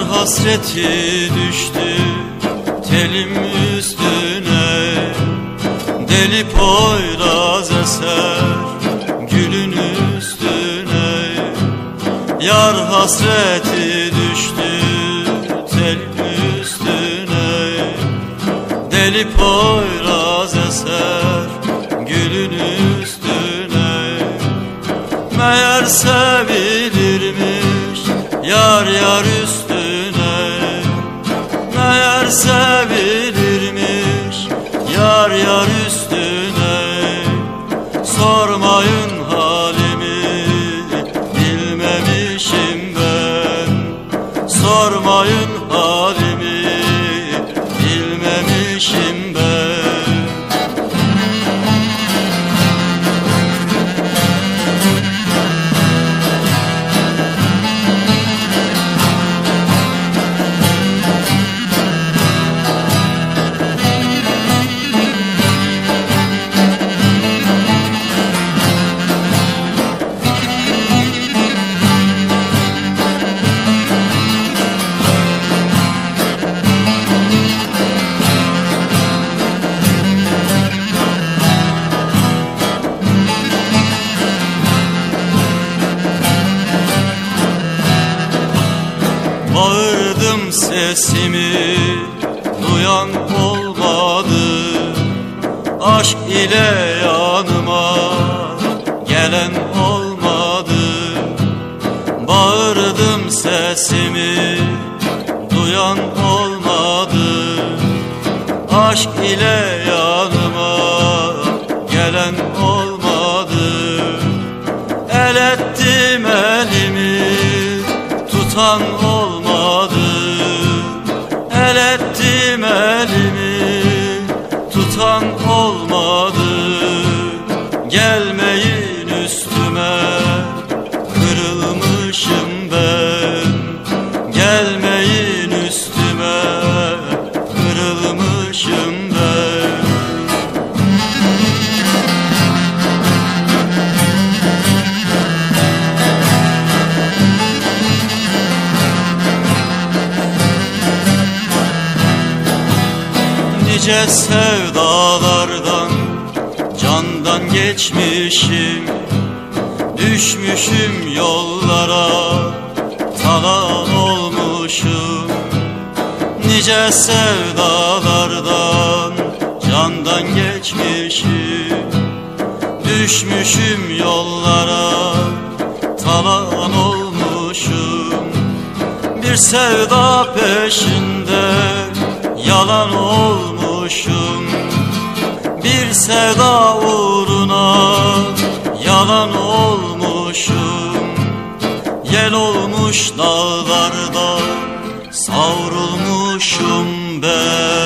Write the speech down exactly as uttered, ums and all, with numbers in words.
hasreti düştü telim üstüne, deli poyraz eser gülün üstüne. Yar hasreti düştü telim üstüne, deli poyraz eser gülün üstüne. Meğer sevilirmiş yar yar üstüne, meğer sevilirmiş yar yar üstüne. Sormayın halimi, bilmemişim ben. Sormayın halimi, bilmemişim ben. Bağırdım sesimi, duyan olmadı. Aşk ile yanıma gelen olmadı. Bağırdım sesimi, duyan olmadı. Aşk ile yanıma gelen olmadı. El ettim elimi, tutan olmadı. El ettim elimi, tutan olmadı. Gelmeyin üstüme, kırılmışım ben. Gelmeyin üstüme, kırılmışım ben. Nice sevdalardan, candan geçmişim. Düşmüşüm yollara, talan olmuşum. Nice sevdalardan, candan geçmişim. Düşmüşüm yollara, talan olmuşum. Bir sevda peşinde yalan olmuşum. Bir sevda uğruna yalan olmuşum. Yel olmuş dağlarda savrulmuşum ben.